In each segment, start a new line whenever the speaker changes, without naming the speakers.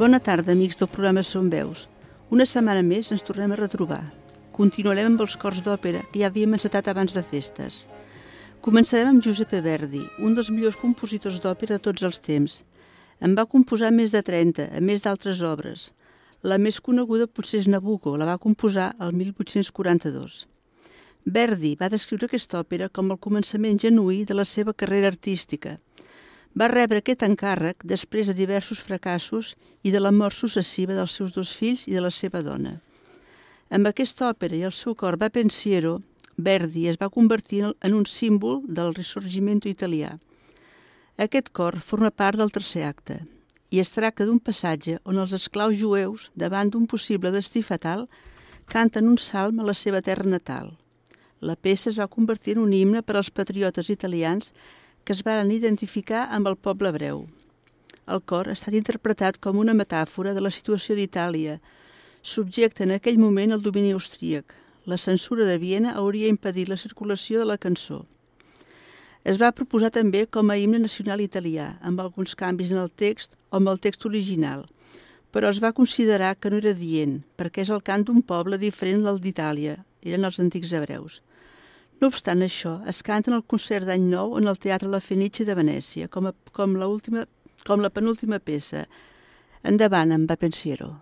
Bona tarda, amics del programa Som Veus. Una setmana més ens tornem a retrobar. Continuarem amb els cors d'òpera que ja havíem encetat abans de festes. Començarem amb Giuseppe Verdi, un dels millors compositors d'òpera de tots els temps. En va composar més de 30, a més d'altres obres. La més coneguda potser és Nabucco, la va composar el 1842. Verdi va descriure aquesta òpera com el començament genuí de la seva carrera artística. Va rebre aquest encàrrec després de diversos fracassos i de la mort successiva dels seus dos fills i de la seva dona. Amb aquesta òpera i el seu cor Va pensiero, Verdi es va convertir en un símbol del Risorgimento italià. Aquest cor forma part del tercer acte i es tracta d'un passatge on els esclaus jueus, davant d'un possible destí fatal, canten un salm a la seva terra natal. La peça es va convertir en un himne per als patriotes italians que es varen identificar amb el poble hebreu. El cor ha estat interpretat com una metàfora de la situació d'Itàlia, subjecte en aquell moment al domini austríac. La censura de Viena hauria impedit la circulació de la cançó. Es va proposar també com a himne nacional italià, amb alguns canvis en el text o amb el text original, però es va considerar que no era adient, perquè és el cant d'un poble diferent del d'Itàlia, eren els antics hebreus. No obstant això, es canta en el concert d'Any Nou en el Teatre La Fenice de Venècia, com la penúltima peça. Endavant amb Va pensiero.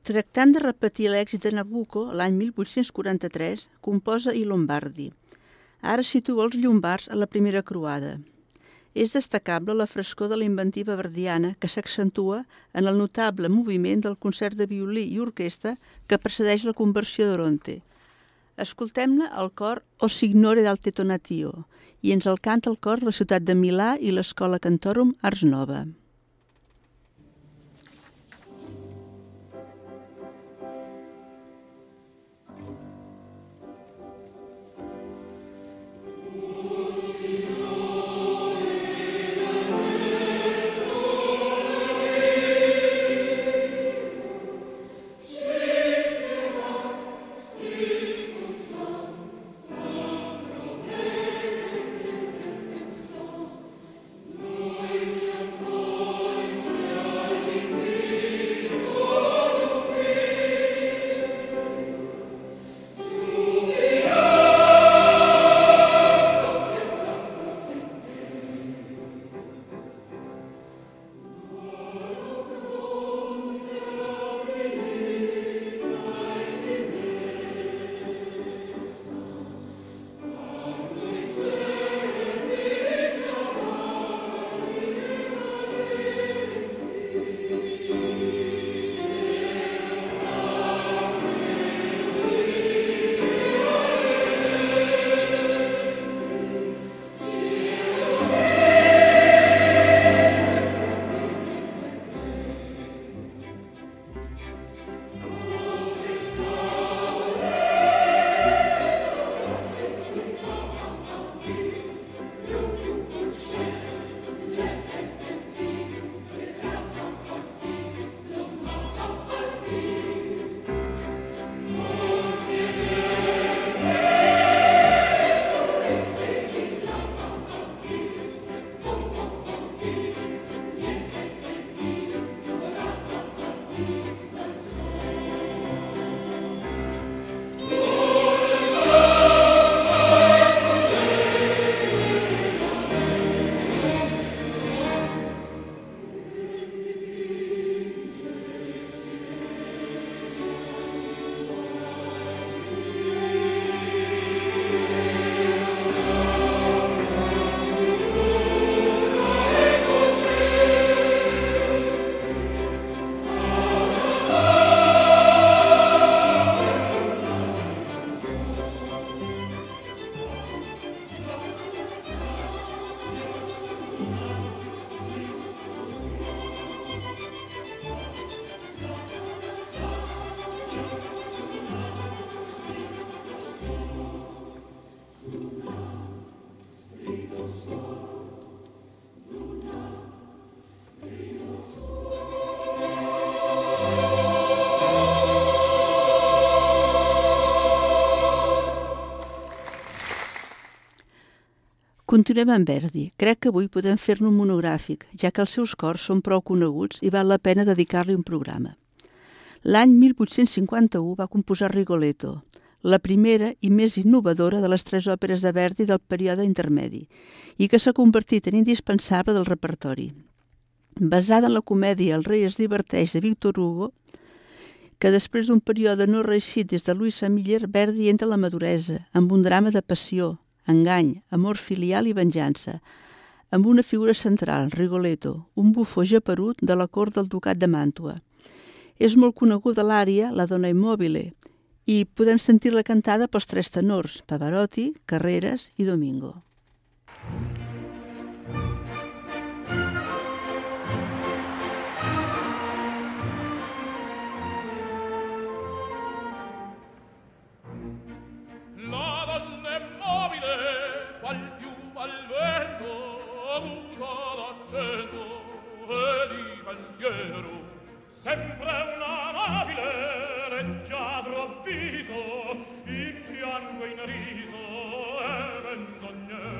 Tractant de repetir l'èxit de Nabucco, l'any 1843, composa I Lombardi. Ara situa els llombards a la primera croada. És destacable la frescor de la inventiva verdiana que s'accentua en el notable moviment del concert de violí i orquestra que precedeix la conversió d'Oronte. Escoltem-ne el cor O Signore d'Alte Tonatio i ens el canta el cor de la ciutat de Milà i l'Escola Cantorum Ars Nova. Continuem amb Verdi. Crec que avui podem fer-ne un monogràfic, ja que els seus cors són prou coneguts i val la pena dedicar-li un programa. L'any 1851 va composar Rigoletto, la primera i més innovadora de les 3 òperes de Verdi del període intermedi, i que s'ha convertit en indispensable del repertori. Basada en la comèdia El rei es diverteix de Victor Hugo, que després d'un període no reeixit des de Louisa Miller, Verdi entra a la maduresa, amb un drama de passió, engany, amor filial i venjança, amb una figura central, Rigoletto, un bufó geperut de la cort del ducat de Màntua. És molt coneguda l'ària La donna immobile i podem sentir-la cantada pels 3 tenors, Pavarotti, Carreras i Domingo.
Sempre una nobile leggiadro viso, in pianto in riso e menzognero.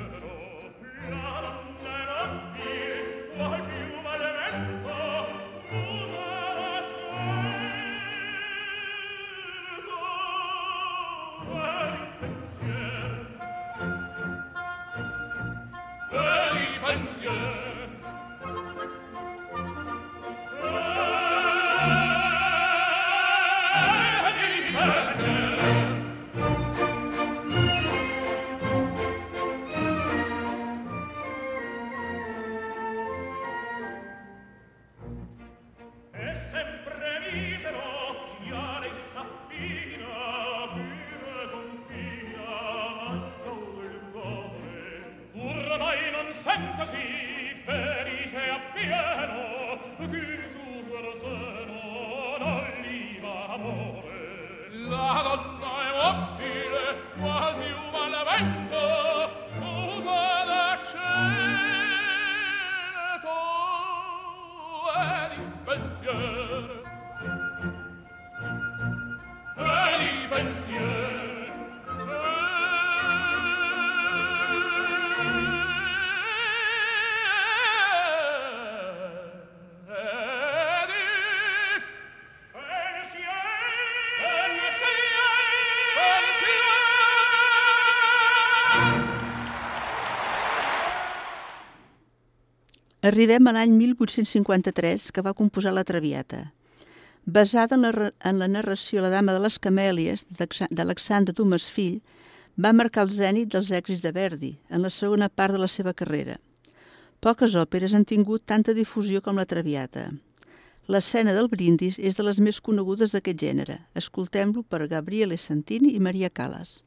chi su quel seno non liva amore. La donna è mobile, qual piuma al vento, muta d'acceto e di pensiero. E di pensiero.
Arribem a l'any 1853, que va composar la Traviata. Basada en la narració La dama de les camèlies, d'Alexandre Dumas Fill, va marcar el zènit dels èxits de Verdi, en la segona part de la seva carrera. Poques òperes han tingut tanta difusió com la Traviata. L'escena del brindis és de les més conegudes d'aquest gènere. Escoltem-lo per Gabriele Santini i Maria Callas.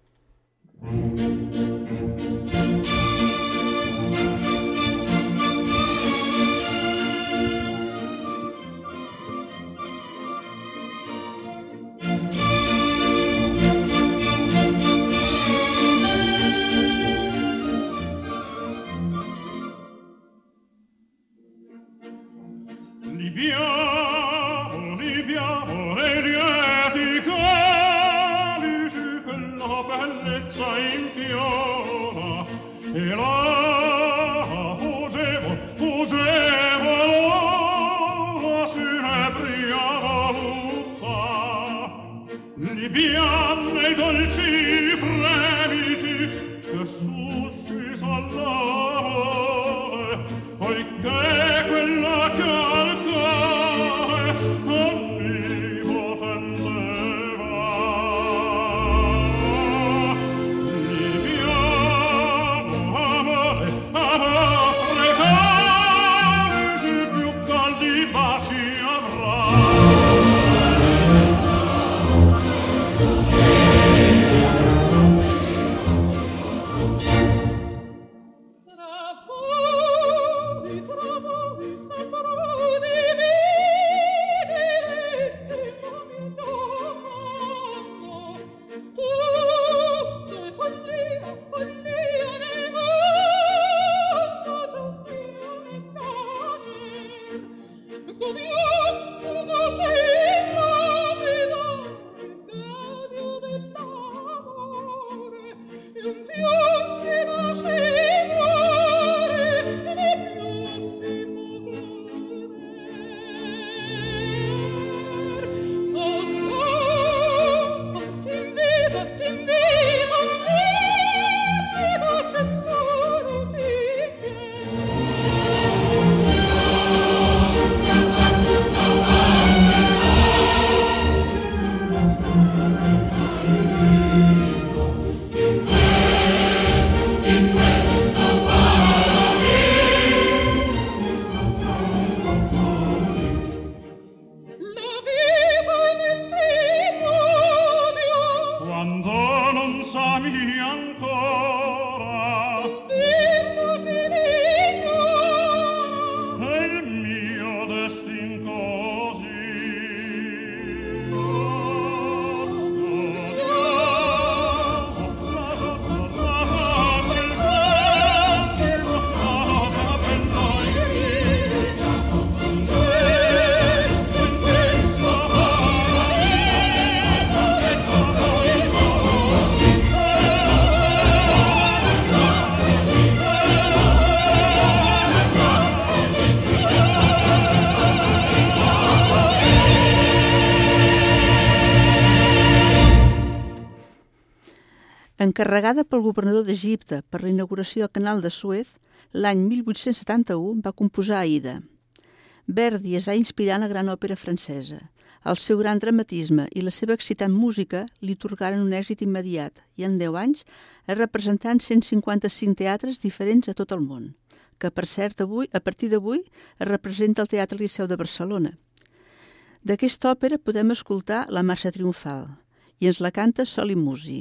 Libiamo le lieti calici che la bellezza impiora e la fugevo la sunebria voluta. Libiamo i dolci fremiti che suscita l'amore, poiché quella che
Encarregada pel governador d'Egipte per la inauguració del canal de Suez, l'any 1871 va composar Aida. Verdi es va inspirar en la gran òpera francesa. El seu gran dramatisme i la seva excitant música li atorgaren un èxit immediat i en 10 anys es representà en 155 teatres diferents a tot el món, que per cert a partir d'avui es representa al Teatre Liceu de Barcelona. D'aquesta òpera podem escoltar la Marxa Triomfal i ens la canta Soli Musi.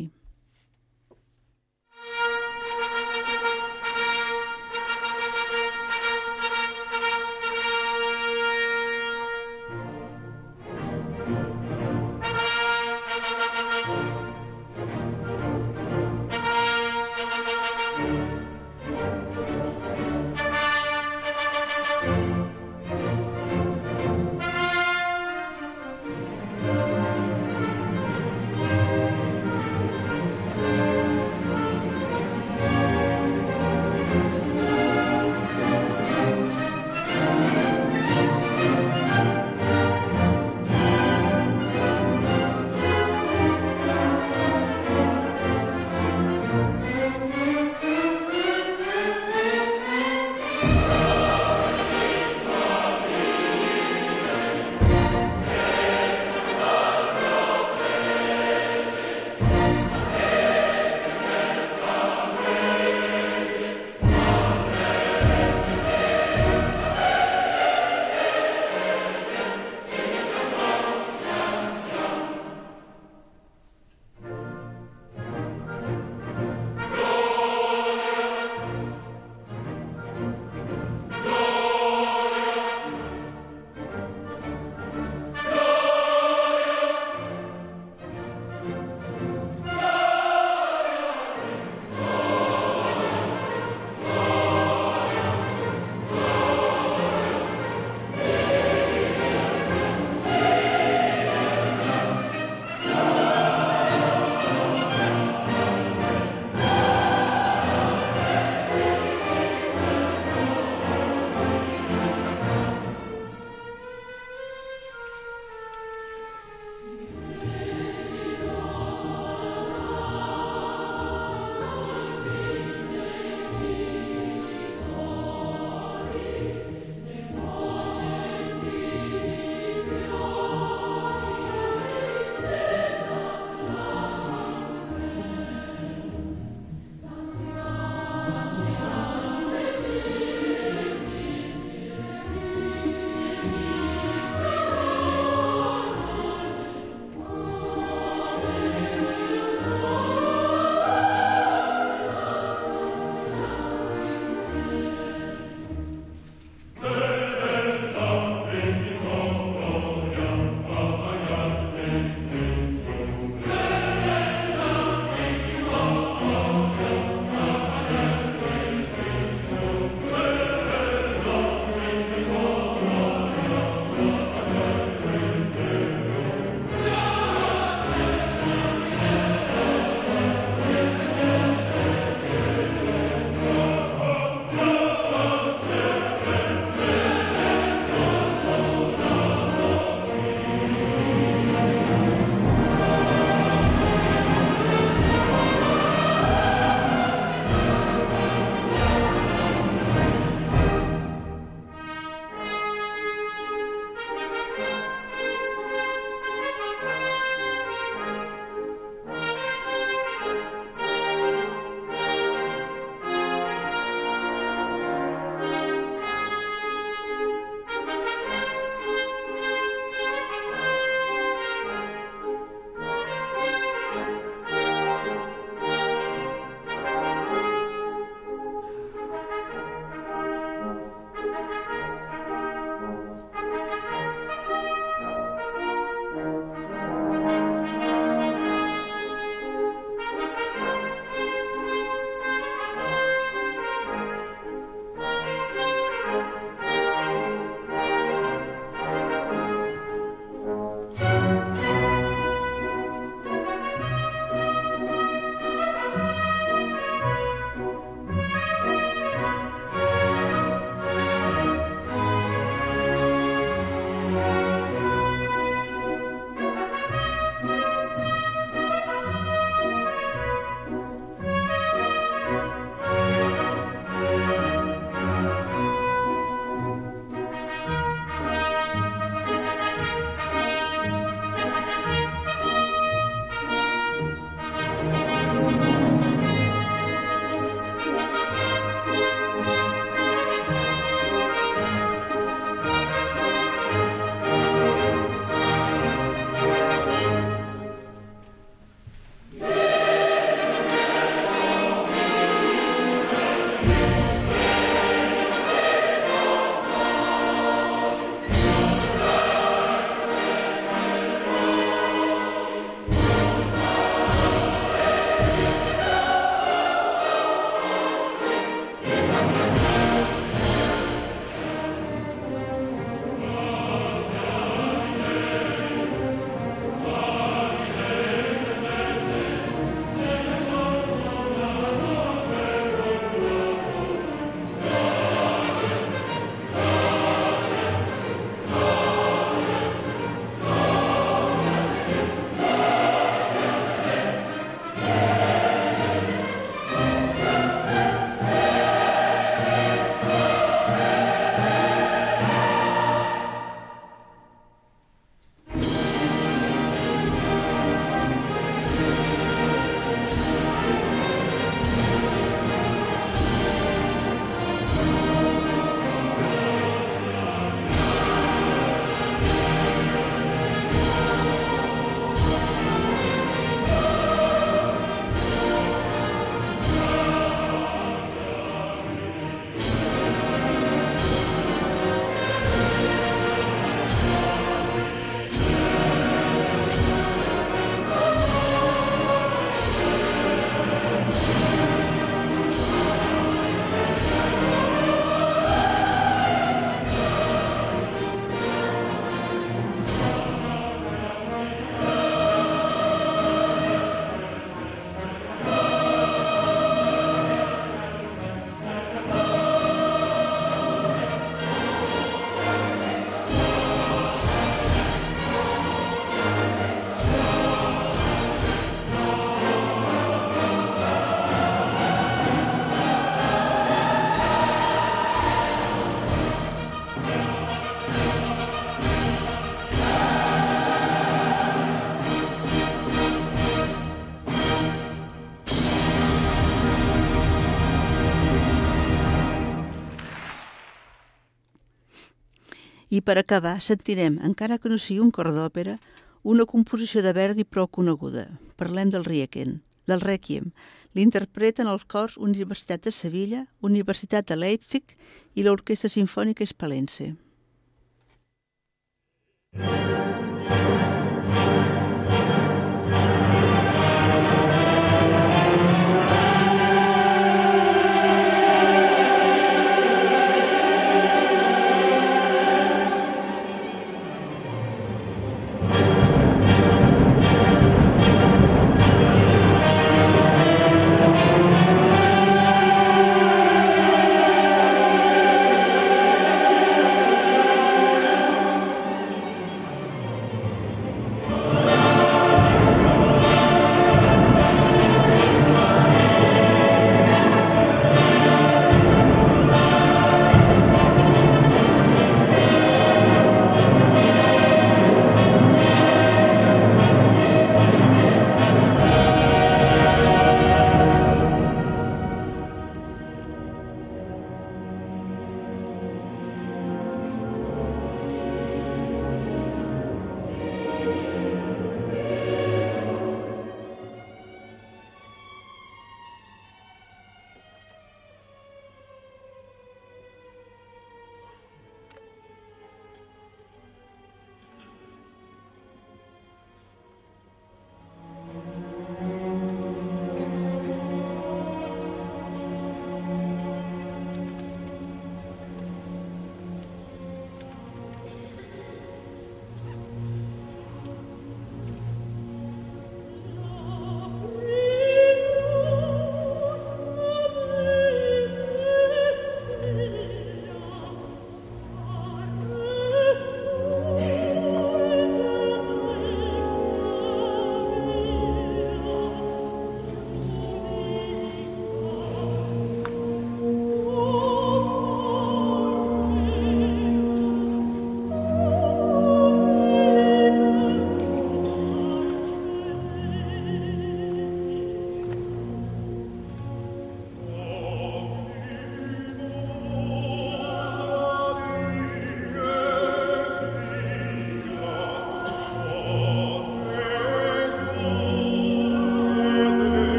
I per acabar sentirem, encara que no sigui un cor d'òpera, una composició de Verdi prou coneguda. Parlem del Rèquiem. L'interpreten els cors Universitat de Sevilla, Universitat de Leipzig i l'Orquestra Simfònica Hispalense.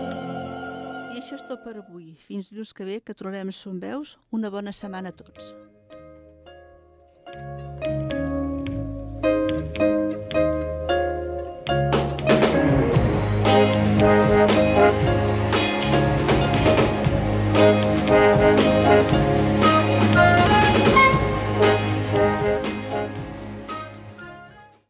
Fins dilluns que ve, que tornarem a Son Veus. Una bona setmana a tots.